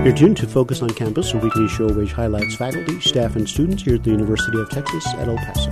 You're tuned to Focus on Campus, a weekly show which highlights faculty, staff, and students here at the University of Texas at El Paso.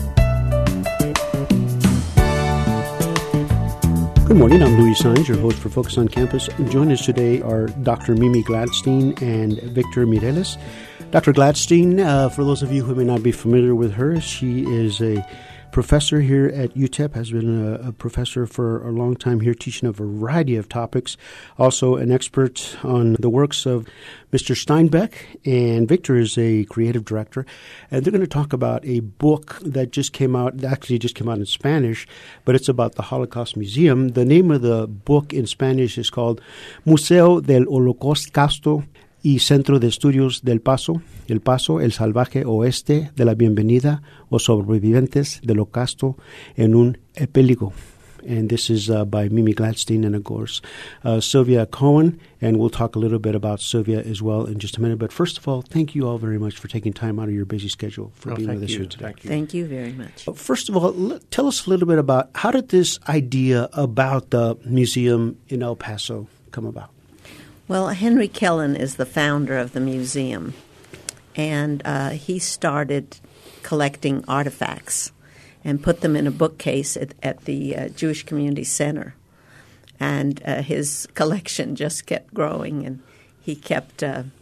Good morning, I'm Louis Saenz, your host for Focus on Campus. Joining us today are Dr. Mimi Gladstein and Victor Mireles. Dr. Gladstein, for those of you who may not be familiar with her, she is a professor here at UTEP, has been a professor for a long time here, teaching a variety of topics, also an expert on the works of Mr. Steinbeck, and Victor is a creative director, and they're going to talk about a book that just came out, actually just came out in Spanish, but it's about the Holocaust Museum. The name of the book in Spanish is called Museo del Holocausto y Centro de Estudios del Paso, El Paso, el salvaje oeste de la bienvenida o sobrevivientes del Holocausto en un epílogo. And this is by Mimi Gladstein and, of course, Sylvia Cohen. And we'll talk a little bit about Sylvia as well in just a minute. But first of all, thank you all very much for taking time out of your busy schedule for being with us here today. Thank you very much. First of all, tell us a little bit about how did this idea about the museum in El Paso come about? Well, Henry Kellen is the founder of the museum, and he started collecting artifacts and put them in a bookcase at the Jewish Community Center. And his collection just kept growing, and he kept,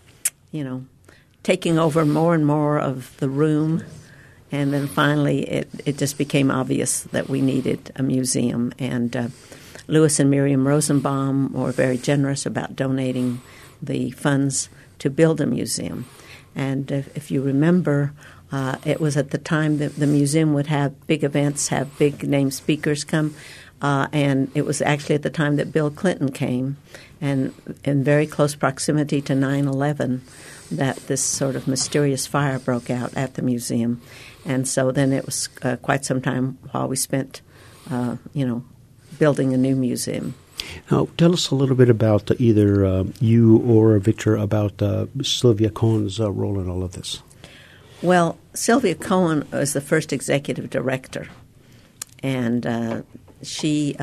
taking over more and more of the room. And then finally it just became obvious that we needed a museum, and Louis and Miriam Rosenbaum were very generous about donating the funds to build a museum. And if you remember, it was at the time that the museum would have big events, have big name speakers come, and it was actually at the time that Bill Clinton came, and in very close proximity to 9/11, that this sort of mysterious fire broke out at the museum. And so then it was quite some time while we spent, building a new museum. Now, tell us a little bit about either you or Victor about Sylvia Cohen's role in all of this. Well, Sylvia Cohen was the first executive director, and she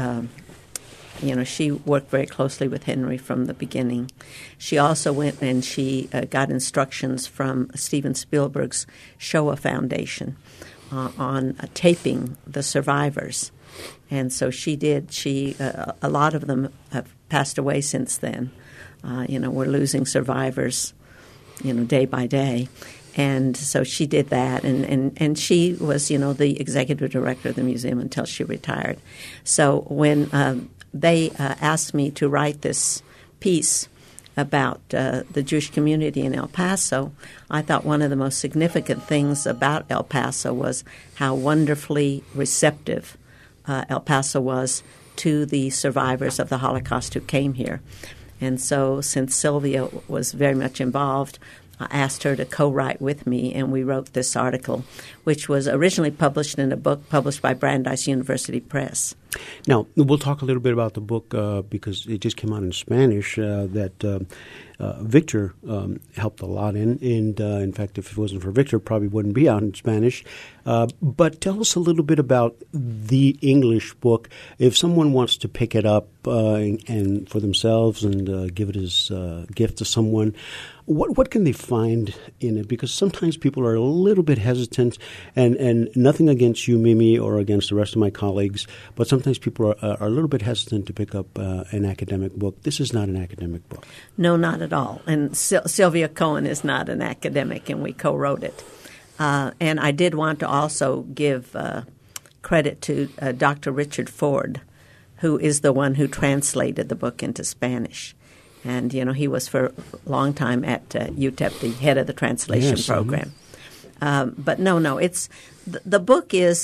worked very closely with Henry from the beginning. She also went and she got instructions from Steven Spielberg's Shoah Foundation on taping the survivors. And so she did. A lot of them have passed away since then. We're losing survivors, day by day. And so she did that, and she was, the executive director of the museum until she retired. So when they asked me to write this piece about the Jewish community in El Paso, I thought one of the most significant things about El Paso was how wonderfully receptive El Paso was to the survivors of the Holocaust who came here. And so since Sylvia was very much involved, I asked her to co-write with me, and we wrote this article, which was originally published in a book published by Brandeis University Press. Now, we'll talk a little bit about the book because it just came out in Spanish that Victor helped a lot in. And, in fact, if it wasn't for Victor, it probably wouldn't be out in Spanish. But tell us a little bit about the English book. If someone wants to pick it up and for themselves and give it as a gift to someone, what can they find in it? Because sometimes people are a little bit hesitant, and nothing against you, Mimi, or against the rest of my colleagues, but sometimes people are a little bit hesitant to pick up an academic book. This is not an academic book. No, not at all. And Sylvia Cohen is not an academic, and we co-wrote it. And I did want to also give credit to Dr. Richard Ford, who is the one who translated the book into Spanish. And, he was for a long time at UTEP, the head of the translation program. But no, the book is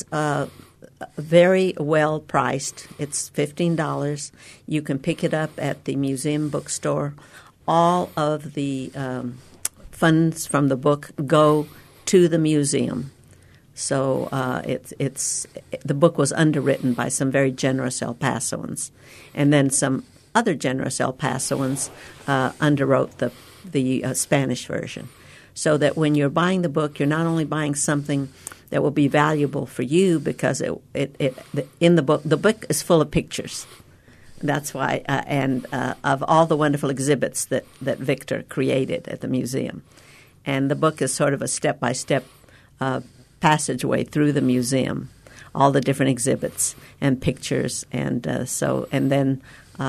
very well priced. It's $15. You can pick it up at the museum bookstore. All of the funds from the book go to the museum. So the book was underwritten by some very generous El Pasoans, and then some other generous El Pasoans underwrote the Spanish version, so that when you're buying the book, you're not only buying something that will be valuable for you because in the book is full of pictures. That's why, of all the wonderful exhibits that Victor created at the museum. And the book is sort of a step-by-step passageway through the museum, all the different exhibits and pictures, and then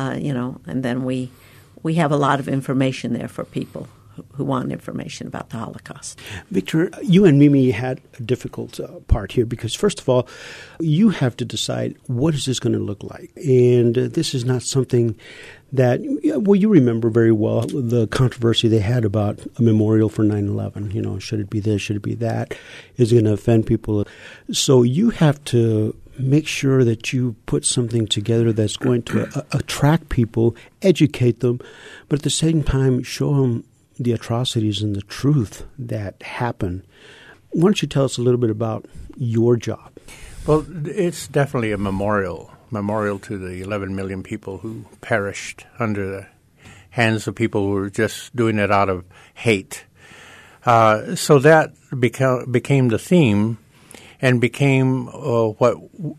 we have a lot of information there for people who want information about the Holocaust. Victor, you and Mimi had a difficult part here because, first of all, you have to decide what is this going to look like. And this is not something that, well, you remember very well the controversy they had about a memorial for 9/11. You know, should it be this, should it be that? Is it going to offend people? So you have to make sure that you put something together that's going to attract people, educate them, but at the same time show them the atrocities and the truth that happen. Why don't you tell us a little bit about your job? Well, it's definitely a memorial to the 11 million people who perished under the hands of people who were just doing it out of hate. So that became the theme and became what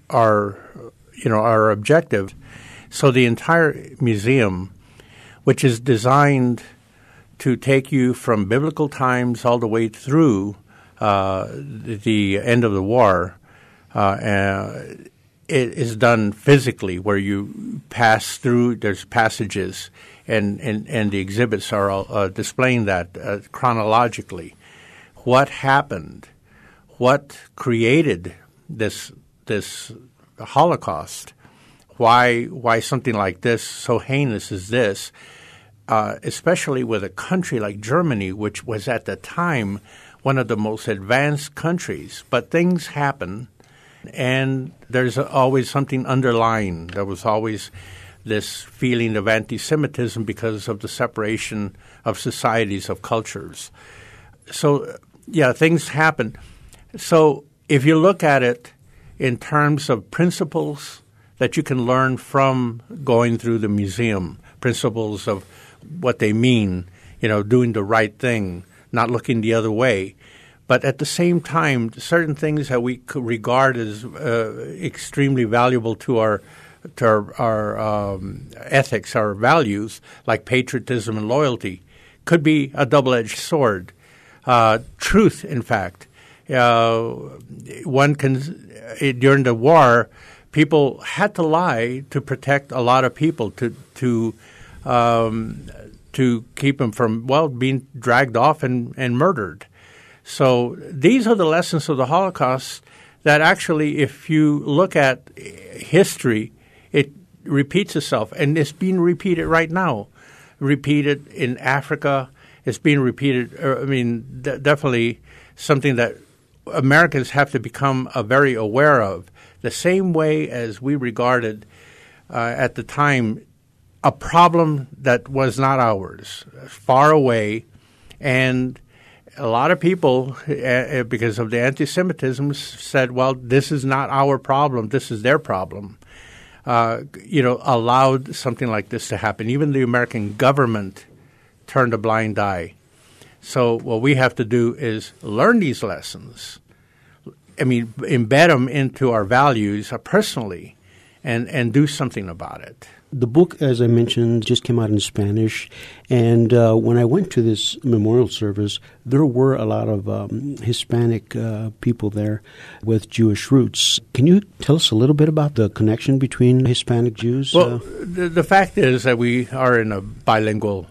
our objective. So the entire museum, which is designed to take you from biblical times all the way through the end of the war, it is done physically, where you pass through. There's passages, and the exhibits are all displaying that chronologically. What happened? What created this Holocaust? Why something like this, so heinous as this? Especially with a country like Germany, which was at the time one of the most advanced countries. But things happen, and there's always something underlying. There was always this feeling of anti-Semitism because of the separation of societies, of cultures. So, yeah, things happen. So if you look at it in terms of principles that you can learn from going through the museum, principles of what they mean, doing the right thing, not looking the other way. But at the same time, certain things that we could regard as extremely valuable to our ethics, our values, like patriotism and loyalty, could be a double-edged sword. Truth, in fact. One can, during the war, people had to lie to protect a lot of people, to keep them from, being dragged off and murdered. So these are the lessons of the Holocaust that actually, if you look at history, it repeats itself. And it's being repeated right now. Repeated in Africa. It's being repeated, definitely something that Americans have to become very aware of. The same way as we regarded at the time a problem that was not ours, far away, and a lot of people, because of the anti-Semitism, said, well, this is not our problem, this is their problem, allowed something like this to happen. Even the American government turned a blind eye. So what we have to do is learn these lessons, embed them into our values personally, and do something about it. The book, as I mentioned, just came out in Spanish, and when I went to this memorial service, there were a lot of Hispanic people there with Jewish roots. Can you tell us a little bit about the connection between Hispanic Jews? Well, the fact is that we are in a bilingual,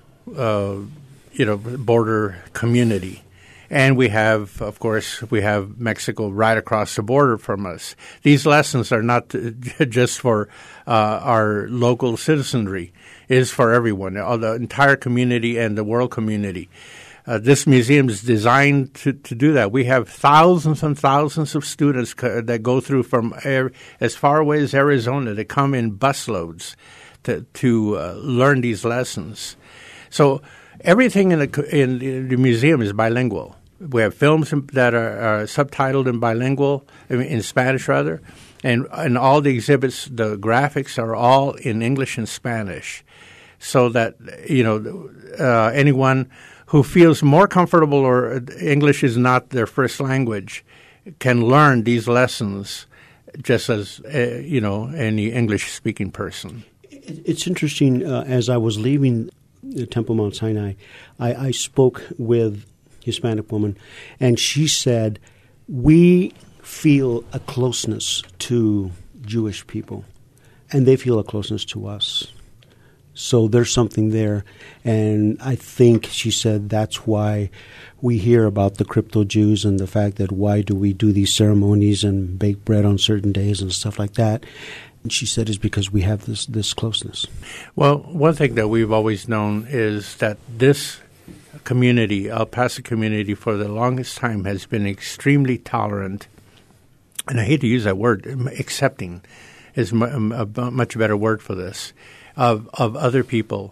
border community. And we have, of course, Mexico right across the border from us. These lessons are not just for our local citizenry. It is for everyone, the entire community and the world community. This museum is designed to do that. We have thousands and thousands of students that go through from as far away as Arizona. They come in busloads to learn these lessons. So everything in the museum is bilingual. We have films that are subtitled in Spanish rather, and all the exhibits, the graphics are all in English and Spanish, so that anyone who feels more comfortable or English is not their first language can learn these lessons just as any English-speaking person. It's interesting. As I was leaving the Temple Mount Sinai, I spoke with a Hispanic woman, and she said, we feel a closeness to Jewish people, and they feel a closeness to us. So there's something there. And I think she said that's why we hear about the crypto Jews and the fact that why do we do these ceremonies and bake bread on certain days and stuff like that. And she said it's because we have this closeness. Well, one thing that we've always known is that this community, El Paso community, for the longest time has been extremely tolerant. And I hate to use that word, accepting is a much better word for this. Of other people,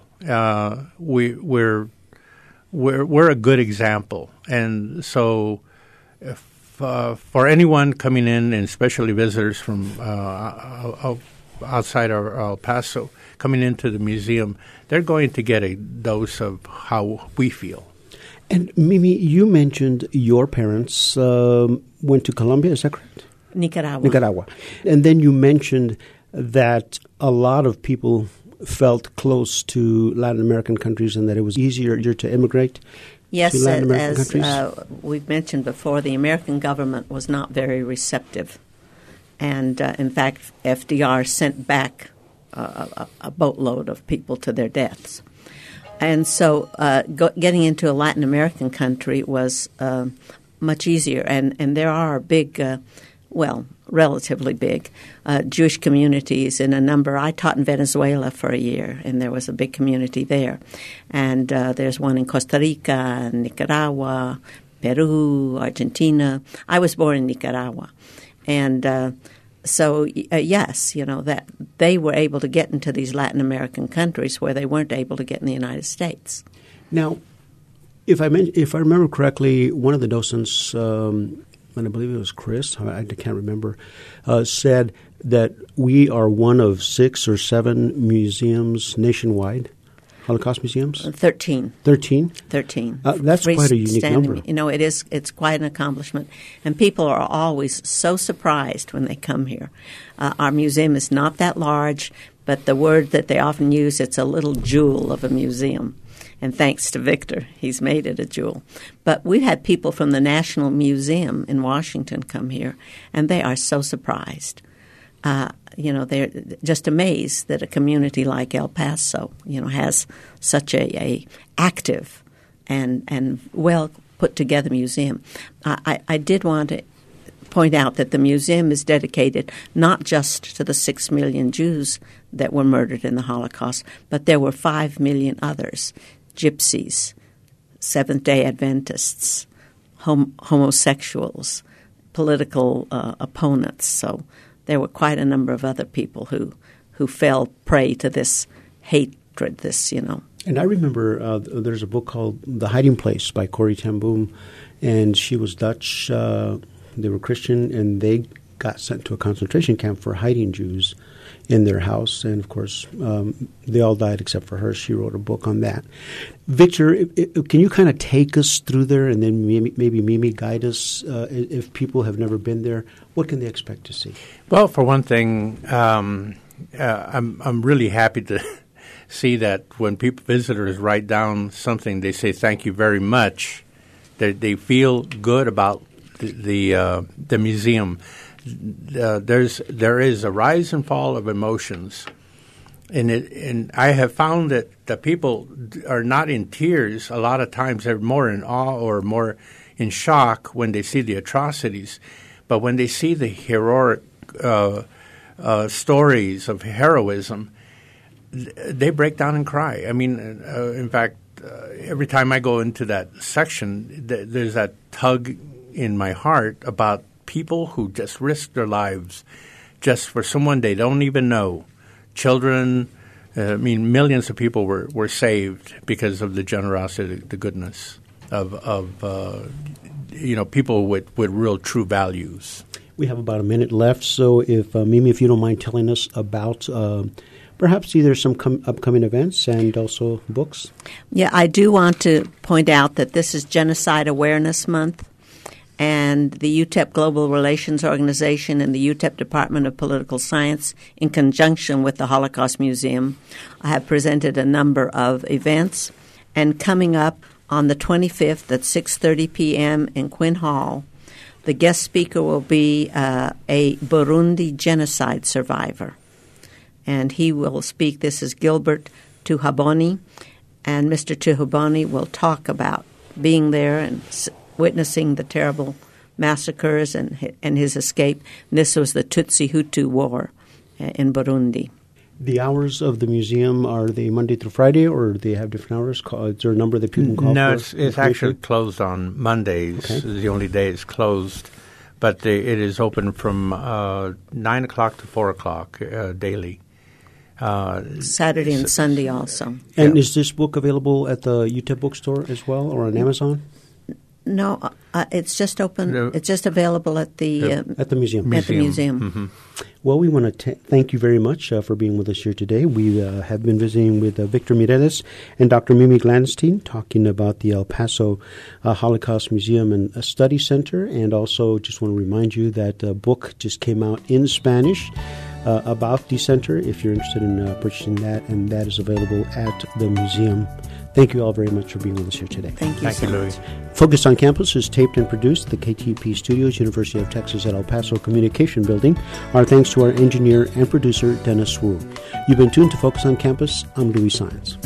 we're a good example, and so for anyone coming in, and especially visitors from outside El Paso coming into the museum, they're going to get a dose of how we feel. And Mimi, you mentioned your parents went to Colombia. Is that correct? Nicaragua. And then you mentioned that a lot of people felt close to Latin American countries and that it was easier to immigrate to Latin American countries? Yes, as we've mentioned before, the American government was not very receptive. And, in fact, FDR sent back a boatload of people to their deaths. And so getting into a Latin American country was much easier. And there are big relatively big Jewish communities in a number. I taught in Venezuela for a year, and there was a big community there. And there's one in Costa Rica, Nicaragua, Peru, Argentina. I was born in Nicaragua. And so, yes, that they were able to get into these Latin American countries where they weren't able to get in the United States. Now, if I remember correctly, one of the docents and I believe it was Chris, I can't remember, said that we are one of 6 or 7 museums nationwide, Holocaust museums? 13. 13? 13. That's quite a unique number. It's quite an accomplishment. And people are always so surprised when they come here. Our museum is not that large, but the word that they often use, it's a little jewel of a museum. And thanks to Victor, he's made it a jewel. But we've had people from the National Museum in Washington come here, and they are so surprised. They're just amazed that a community like El Paso, has such a active and well put together museum. I did want to point out that the museum is dedicated not just to the 6 million Jews that were murdered in the Holocaust, but there were 5 million others. Gypsies, Seventh-day Adventists, homosexuals, political opponents. So there were quite a number of other people who fell prey to this hatred, And I remember there's a book called The Hiding Place by Corrie ten Boom, and she was Dutch. They were Christian, and they got sent to a concentration camp for hiding Jews in their house. And, of course, they all died except for her. She wrote a book on that. Victor, can you kind of take us through there and then maybe Mimi guide us? If people have never been there, what can they expect to see? Well, for one thing, I'm really happy to see that when visitors write down something, they say thank you very much. They feel good about the museum. There is a rise and fall of emotions, and I have found that the people are not in tears. A lot of times they're more in awe or more in shock when they see the atrocities, but when they see the heroic stories of heroism, they break down and cry. I mean, in fact, every time I go into that section, there's that tug in my heart about people who just risk their lives just for someone they don't even know. Children, millions of people were saved because of the generosity, the goodness of people with real true values. We have about a minute left, so Mimi, if you don't mind telling us about perhaps either some upcoming events and also books. Yeah, I do want to point out that this is Genocide Awareness Month. and the UTEP Global Relations Organization and the UTEP Department of Political Science, in conjunction with the Holocaust Museum, have presented a number of events. And coming up on the 25th at 6:30 p.m. in Quinn Hall, the guest speaker will be a Burundi genocide survivor. And he will speak. This is Gilbert Tuhaboni. And Mr. Tuhaboni will talk about being there and witnessing the terrible massacres and his escape. This was the Tutsi-Hutu War in Burundi. The hours of the museum, are they Monday through Friday, or do they have different hours? Is there a number that people can call No, for? it's actually closed on Mondays. Okay. The only day it's closed. But it is open from 9 o'clock to 4 o'clock daily. Saturday and Sunday also. And is this book available at the UTEP bookstore as well, or on Amazon? No, it's just open. It's just available at the museum. At the museum. Mm-hmm. Well, we want to thank you very much for being with us here today. We have been visiting with Victor Mireles and Dr. Mimi Gladstein, talking about the El Paso Holocaust Museum and Study Center, and also just want to remind you that a book just came out in Spanish about the center, if you're interested in purchasing that, and that is available at the museum. Thank you all very much for being with us here today. Thank you so Louis. much. Focus on Campus is taped and produced at the KTP Studios, University of Texas at El Paso Communication Building. Our thanks to our engineer and producer, Dennis Wu. You've been tuned to Focus on Campus. I'm Louis Science.